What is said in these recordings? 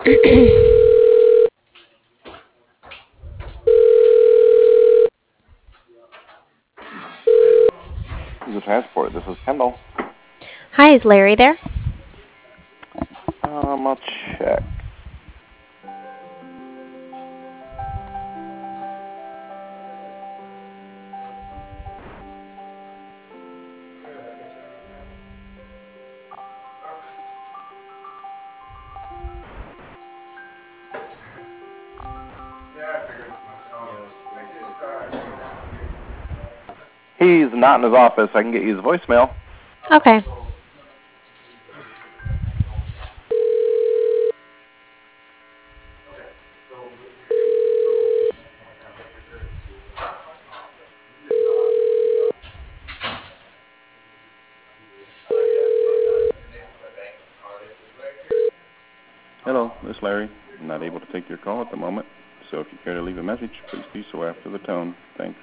The transport. This is Kendall. Hi, is Larry there? I'll check. He's not in his office. I can get you his voicemail. Okay. Hello, this is Larry. I'm not able to take your call at the moment, so if you care to leave a message, please do so after the tone. Thanks.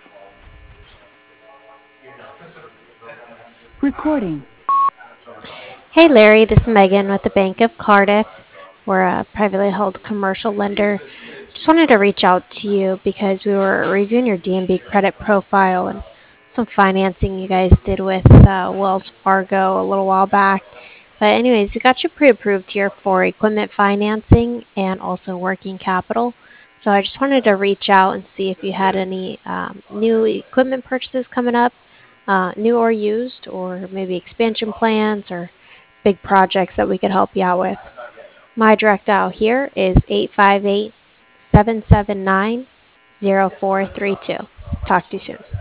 Recording. Hey, Larry, this is Megan with the Bank of Cardiff. We're a privately held commercial lender. Just wanted to reach out to you because we were reviewing your DNB credit profile and some financing you guys did with Wells Fargo a little while back. But anyways, we got you pre-approved here for equipment financing and also working capital. So I just wanted to reach out and see if you had any new equipment purchases coming up, new or used, or maybe expansion plans or big projects that we could help you out with. My direct dial here is 858 779 0432. Talk to you soon.